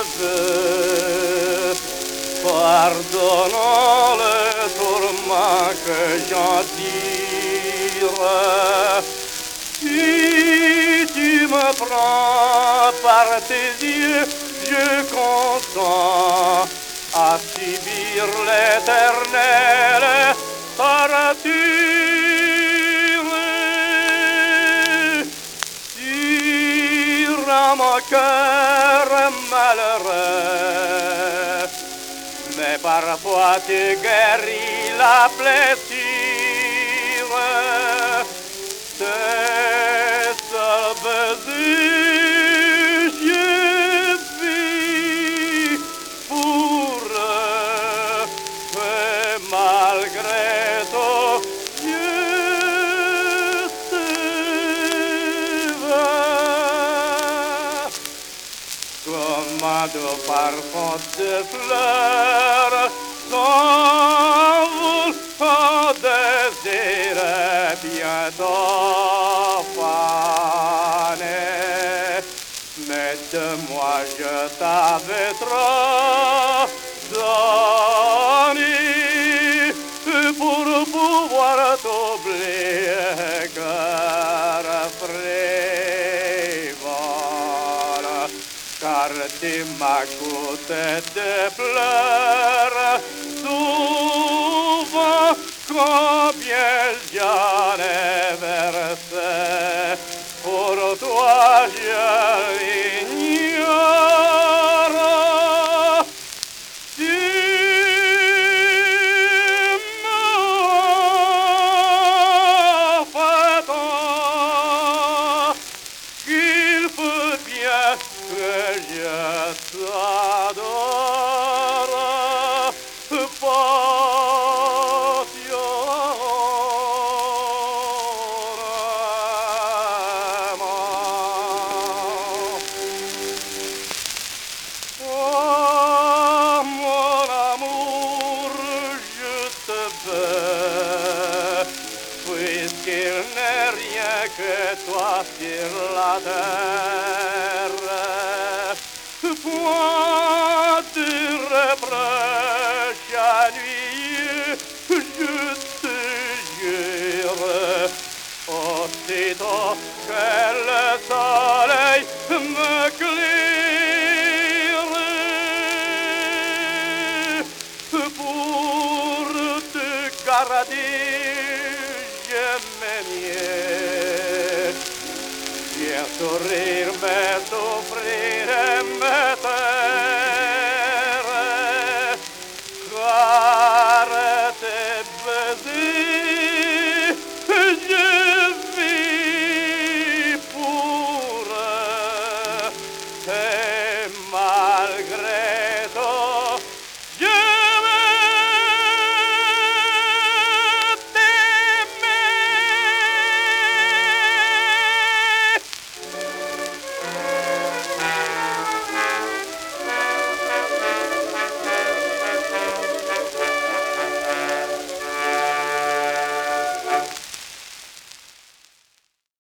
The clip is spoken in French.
veux. Pardonnant le tourment que j'en tire. Si tu me prends par tes yeux, je consens à subir l'éternelle torture. Sur mon cœur malheureux, mais parfois tu guéris la blessure. C'est ce besoin je vis pour eux, et malgré tout, je te veux. Comment de parfums de fleurs s'envolent au désir bientôt fané. Mais de moi je t'avais trop donné pour pouvoir t'oublier, cœur frivole. Car tu m'as coûté de pleurs, souvent combien j'en ai versé. Pour toi je l'ignore. Tu m'as fait tant qu'il faut bien que je t'adore. Oh mon amour, je te veux, puisqu'il n'est rien que toi sur la terre. Point de reproche à lui, je te jure, aussitôt que le soleil me claire, pour te garder, je m'aimais, bien sourire